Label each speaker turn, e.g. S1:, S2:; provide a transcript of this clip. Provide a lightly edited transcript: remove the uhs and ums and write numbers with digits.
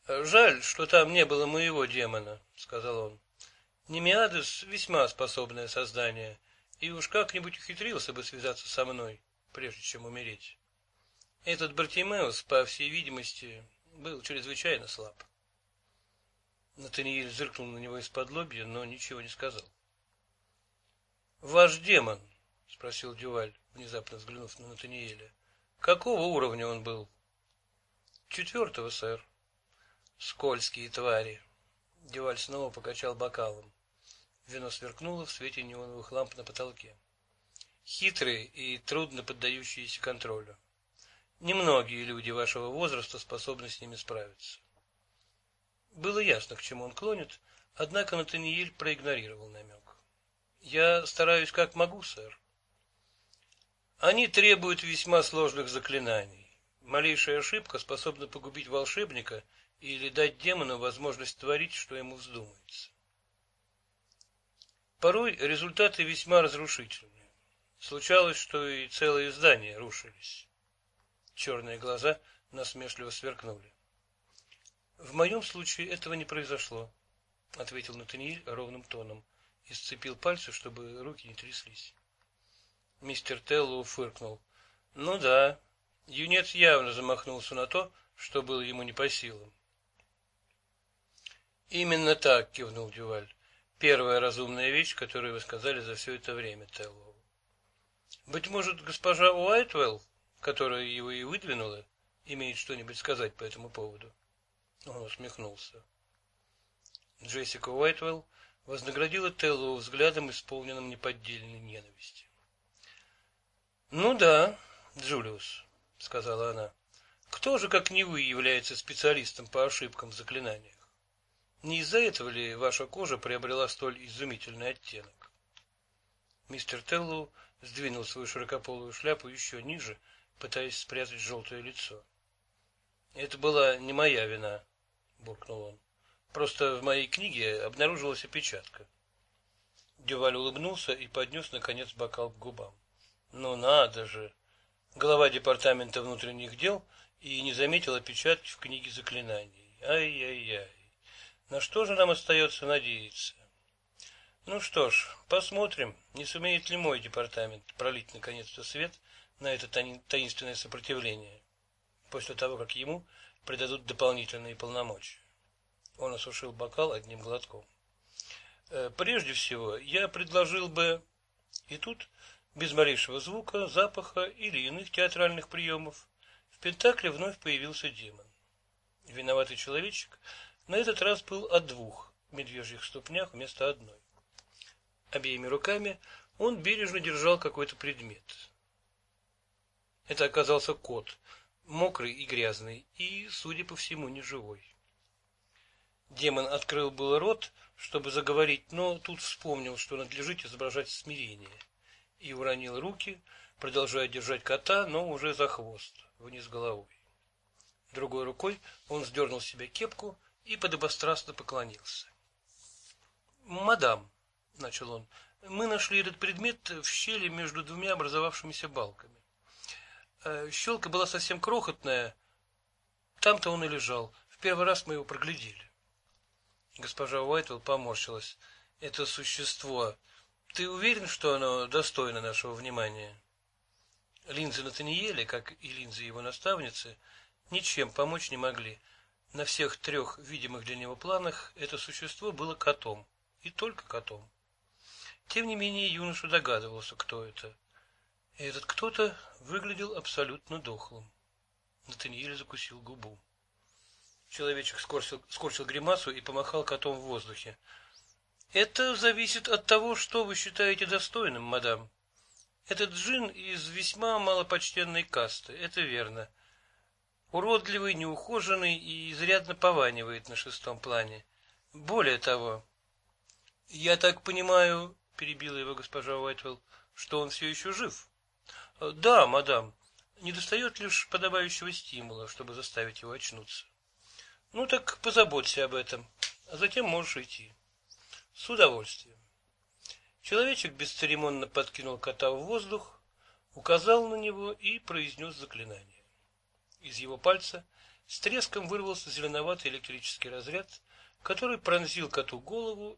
S1: Жаль, что там не было моего демона, сказал он. Немиадес весьма способное создание, и уж как-нибудь ухитрился бы связаться со мной, прежде чем умереть. Этот Бартимеус, по всей видимости, был чрезвычайно слаб. Натаниэль зыркнул на него из-под лобья, но ничего не сказал. «Ваш демон?» — спросил Дюваль, внезапно взглянув на Натаниэля. «Какого уровня он был?» «4-го, сэр». «Скользкие твари!» Дюваль снова покачал бокалом. Вино сверкнуло в свете неоновых ламп на потолке. «Хитрые и трудно поддающиеся контролю. Немногие люди вашего возраста способны с ними справиться». Было ясно, к чему он клонит, однако Натаниэль проигнорировал намек. «Я стараюсь как могу, сэр». «Они требуют весьма сложных заклинаний. Малейшая ошибка способна погубить волшебника или дать демону возможность творить, что ему вздумается. Порой результаты весьма разрушительны. Случалось, что и целые здания рушились». Черные глаза насмешливо сверкнули. «В моем случае этого не произошло», — ответил Натаниэль ровным тоном и сцепил пальцы, чтобы руки не тряслись. Мистер Теллоу фыркнул. «Ну да, юнец явно замахнулся на то, что было ему не по силам». «Именно так», — кивнул Дюваль. «Первая разумная вещь, которую вы сказали за все это время, Теллоу. Быть может, госпожа Уайтвелл, которая его и выдвинула, имеет что-нибудь сказать по этому поводу?» Он усмехнулся. Джессика Уайтвелл вознаградила Теллоу взглядом, исполненным неподдельной ненависти. «Ну да, Джулиус», — сказала она, — «кто же, как не вы, является специалистом по ошибкам в заклинаниях? Не из-за этого ли ваша кожа приобрела столь изумительный оттенок?» Мистер Теллоу сдвинул свою широкополую шляпу еще ниже, пытаясь спрятать желтое лицо. «Это была не моя вина», — буркнул он. «Просто в моей книге обнаружилась опечатка». Дюваль улыбнулся и поднес, наконец, бокал к губам. «Ну надо же! Глава департамента внутренних дел и не заметил опечатки в книге заклинаний. Ай-яй-яй! На что же нам остается надеяться? Ну что ж, посмотрим, не сумеет ли мой департамент пролить наконец-то свет на это таинственное сопротивление, после того, как ему придадут дополнительные полномочия». Он осушил бокал одним глотком. «Прежде всего, я предложил бы...» И тут, без малейшего звука, запаха или иных театральных приемов, в Пентакле вновь появился демон. Виноватый человечек на этот раз был о 2 медвежьих ступнях вместо одной. Обеими руками он бережно держал какой-то предмет. Это оказался кот, мокрый и грязный, и, судя по всему, неживой. Демон открыл было рот, чтобы заговорить, но тут вспомнил, что надлежит изображать смирение, и уронил руки, продолжая держать кота, но уже за хвост, вниз головой. Другой рукой он сдернул с себя кепку и подобострастно поклонился. «Мадам», — начал он, — «мы нашли этот предмет в щели между 2 образовавшимися балками. Щелка была совсем крохотная, там-то он и лежал. В первый раз мы его проглядели». Госпожа Уайтвелл поморщилась. «Это существо. Ты уверен, что оно достойно нашего внимания?» Линзы Натаниэля, как и линзы его наставницы, ничем помочь не могли. На всех 3 видимых для него планах это существо было котом, и только котом. Тем не менее юноша догадывался, кто это. И этот кто-то выглядел абсолютно дохлым. Натаниэль закусил губу. Человечек скорчил гримасу и помахал котом в воздухе. «Это зависит от того, что вы считаете достойным, мадам. Этот джин из весьма малопочтенной касты, это верно. Уродливый, неухоженный и изрядно пованивает на 6-м плане. Более того...» «Я так понимаю, — перебила его госпожа Уайтвелл, — что он все еще жив?» «Да, мадам. Недостает лишь подобающего стимула, чтобы заставить его очнуться». «Ну так позаботься об этом, а затем можешь идти». «С удовольствием». Человечек бесцеремонно подкинул кота в воздух, указал на него и произнес заклинание. Из его пальца С треском вырвался зеленоватый электрический разряд, который пронзил коту голову